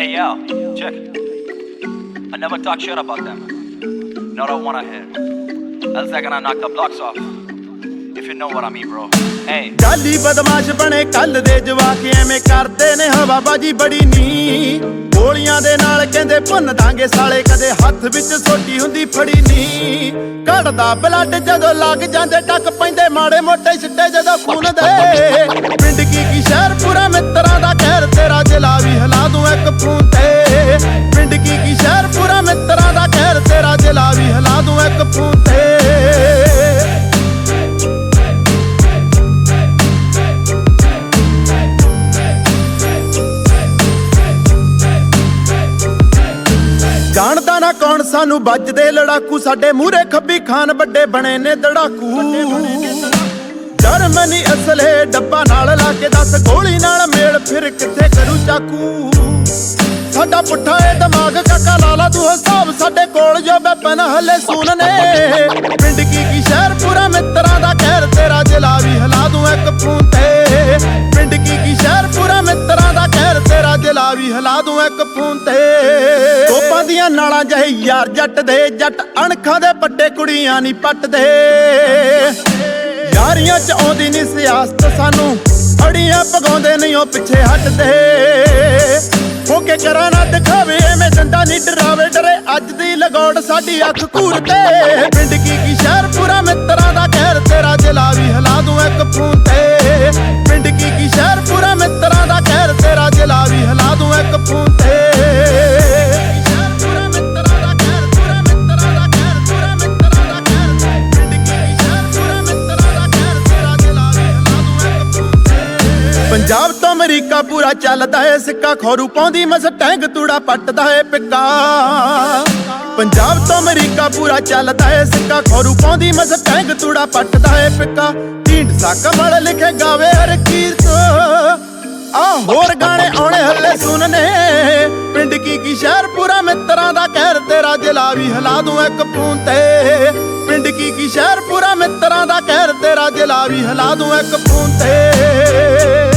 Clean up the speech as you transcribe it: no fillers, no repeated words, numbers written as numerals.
Hey yo, check. I never talk shit about them. No, don't wanna hear. Else they're gonna knock the blocks off. If you know what I mean, bro. Hey. ਜਾਲੀ ਬਦਮਾਸ਼ ਬਣੇ ਕੱਲ ਦੇ ਜਵਾਕ ਐਵੇਂ ਕਰਦੇ ਨੇ ਹਵਾਬਾਜੀ ਬੜੀ ਨੀ ਗੋਲੀਆਂ ਦੇ ਨਾਲ ਕਹਿੰਦੇ ਭੁੰਨ ਦਾਂਗੇ ਸਾਲੇ ਕਦੇ ਹੱਥ ਵਿੱਚ ਸੋਟੀ ਹੁੰਦੀ ਫੜੀ ਨੀ ਕੱਢਦਾ ਬਲੱਡ ਜਦੋਂ ਲੱਗ ਜਾਂਦੇ ਟੱਕ ਪੈਂਦੇ ਮਾੜੇ ਮੋਟੇ ਛਿੱਟੇ ਜਦੋਂ ਖੂਨ ਦੇ ਪਿੰਡ ਕੀ ਸ਼ਹਿਰ ਪੂਰਾ ਮਿੱਤਰਾਂ ਦਾ ਕਹਿਰ ਤੇਰਾ ਜ਼ਿਲ੍ਹਾ ਵੀ ਹਿਲਾ ਦੂੰ ਇੱਕ ਫੋਨ ਤੇ ਪਿੰਡ ਕੀ ਸ਼ਹਿਰ ਪੂਰਾ ਮਿੱਤਰਾਂ ਦਾ ਕਹਿਰ ਤੇਰਾ ਜ਼ਿਲ੍ਹਾ ਵੀ ਹਿਲਾ ਦੂੰ ਇੱਕ ਫੋਨ ਤੇ ਜਾਣਦਾ ਨਾ ਕੌਣ ਸਾਨੂੰ ਵੱਜਦੇ ਲੜਾਕੂ ਸਾਡੇ ਮੂਹਰੇ ਖੱਬੀ ਖਾਨ ਵੱਡੇ ਬਣੇ ਨੇ ਦੜਾਕੂ ਜਰਮਨੀ ਅਸਲੇ ਡੱਬਾ ਨਾਲ ਲਾ ਕੇ ਦੱਸ ਗੋਲੀ ਨਾਲ ਮੇਲ ਫਿਰ ਕਿੱਥੇ ਕਰੂ ਚਾਕੂ ਸਾਡਾ ਪੁੱਠਾ ਏ ਦਿਮਾਗ ਕਾਕਾ ਲਾਲਾ ਤੂੰ ਹਿਸਾਬ ਸਾਡੇ ਕੋਲ ਜੋ ਵੈਪਨ ਹਲੇ ਸੂਨ ਨੇ ਪਿੰਡ ਕੀ ਸ਼ਹਿਰ ਪੂਰਾ ਮਿੱਤਰਾਂ ਦਾ ਕਹਿਰ ਤੇਰਾ ਜ਼ਿਲ੍ਹਾ ਵੀ ਹਿਲਾ ਦੂੰ ਇੱਕ ਫੋਨ ਤੇ ਪਿੰਡ ਕੀ ਸ਼ਹਿਰ ਪੂਰਾ ਮਿੱਤਰਾਂ ਦਾ ਕਹਿਰ ਤੇਰਾ ਜ਼ਿਲ੍ਹਾ ਵੀ ਹਿਲਾ ਦੂੰ ਇੱਕ ਫੋਨ ਤੇ ਕੋਪਾਂ ਦੀਆਂ ਨਾਲਾਂ ਜਿਹੇ ਯਾਰ ਜੱਟ ਦੇ ਜੱਟ ਅਣਖਾਂ ਦੇ ਪੱਟੇ ਕੁੜੀਆਂ ਨਹੀਂ ਪੱਟਦੇ ਯਾਰੀਆਂ ਚ ਆਉਂਦੀ ਨਹੀਂ ਸਿਆਸਤ ਸਾਨੂੰ ਅੜੀਆਂ ਪਗਾਉਂਦੇ ਨਹੀਂ ਉਹ ਪਿੱਛੇ ਹਟਦੇ ਹੋ ਕੇ ਕਰਾਂ ਨਾ ਦਿਖਾਵੇ ਐਵੇਂ ਡੰਡਾ ਨਹੀਂ ਡਰਾਵੇ ਡਰੇ ਅੱਜ ਦੀ ਲਗੌੜ ਸਾਡੀ ਅੱਖ ਘੂਰ ਤੇ ਪਿੰਡ ਕੀ ਸ਼ਹਿਰ ਪੂਰਾ ਮਿੱਤਰਾਂ ਦਾ ਕਹਿਰ ਤੇਰਾ ਜ਼ਿਲ੍ਹਾ ਵੀ ਹਿਲਾ ਦੂੰ ਇੱਕ ਫੋਨ ਤੇ ਪਿੰਡ ਕੀ ਸ਼ਹਿਰ ਪੂਰਾ ਮਿੱਤਰਾਂ ਦਾ ਕਹਿਰ ਤੇਰਾ ਜ਼ਿਲ੍ਹਾ ਵੀ ਹਿਲਾ ਦੂੰ ਇੱਕ ਫੋਨ ਤੇ ਪੰਜਾਬ ਤੋਂ ਅਮਰੀਕਾ ਪੂਰਾ ਚੱਲਦਾ ਏ ਸਿੱਕਾ ਖੋਰੂ ਪਾਉਂਦੀ ਮਸਟੈਂਗ ਤੂੜਾ ਪੱਟਦਾ ਏ ਪਿੱਕਾ ਪੰਜਾਬ ਤੋਂ ਅਮਰੀਕਾ ਪੂਰਾ ਚੱਲਦਾ ਏ ਸਿੱਕਾ ਖੋਰੂ ਪਾਉਂਦੀ ਮਸਟੈਂਗ ਤੂੜਾ ਪੱਟਦਾ ਏ ਪਿੱਕਾ ਢੀਂਡਸਾ ਕਮਲ ਲਿਖੇ ਗਾਵੇ ਹਰ ਕੀਰਤ ਆ ਹੋਰ ਗਾਣੇ ਆਉਣੇ ਹੱਲੇ ਸੁਣਨੇ ਪਿੰਡ ਕੀ ਸ਼ਹਿਰ ਪੂਰਾ ਮਿੱਤਰਾਂ ਦਾ ਕਹਿਰ ਤੇਰਾ ਜ਼ਿਲ੍ਹਾ ਵੀ ਹਿਲਾ ਦੂੰ ਇੱਕ ਫੋਨ ਤੇ ਪਿੰਡ ਕੀ ਸ਼ਹਿਰ ਪੂਰਾ ਮਿੱਤਰਾਂ ਦਾ ਕਹਿਰ ਤੇਰਾ ਜ਼ਿਲ੍ਹਾ ਵੀ ਹਿਲਾ ਦੂੰ ਇੱਕ ਫੋਨ ਤੇ